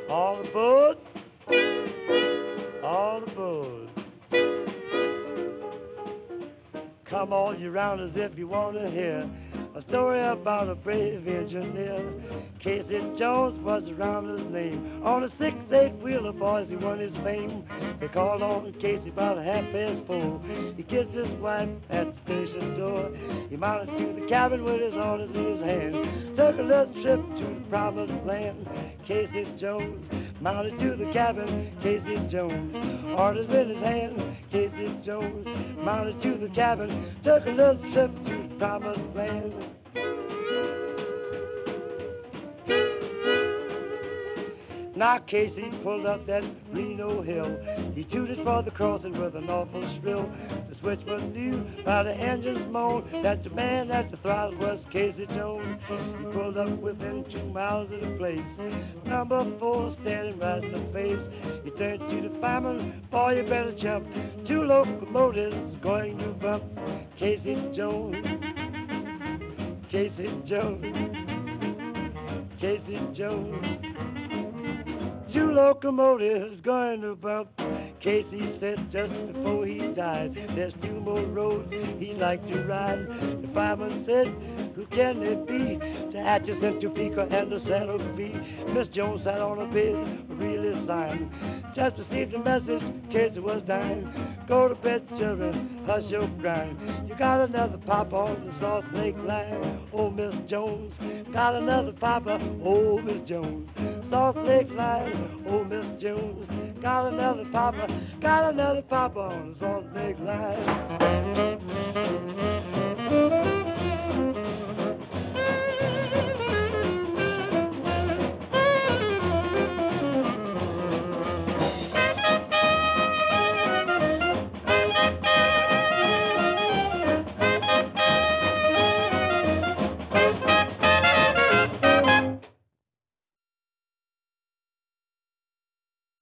All aboard, all aboard. Come all you rounders if you want to hear a story about a brave engineer. Casey Jones was the rounder's name. On a 6-8-wheeler, boys, he won his fame. They called on Casey about 4:30. He kissed his wife at the station door. He mounted to the cabin with his orders in his hand. Took a little trip to the promised land. Casey Jones mounted to the cabin. Casey Jones, orders in his hand. Casey Jones mounted to the cabin. Took a little trip to the promised land. Now Casey pulled up that Reno hill. He tooted for the crossing with an awful shrill. The switchman knew by the engine's moan that the man at the throttle was Casey Jones. He pulled up within 2 miles of the place. Number 4 standing right in the face. He turned to the fireman, boy, you better jump. 2 locomotives going to bump. Casey Jones, Casey Jones, Casey Jones. 2 locomotives going to bump. Casey said just before he died, there's 2 more roads he'd like to ride. The fireman said, who can it be? The Atchison, Topeka, and the Santa Fe. Miss Jones sat on a bed, really sighing. Just received a message, Casey was dying. Go to bed, children, hush your crying. You got another papa on the Salt Lake line. Oh, Miss Jones, got another papa. Oh, Miss Jones, Salt Lake line. Oh, Miss Jones, got another papa on the Salt Lake line.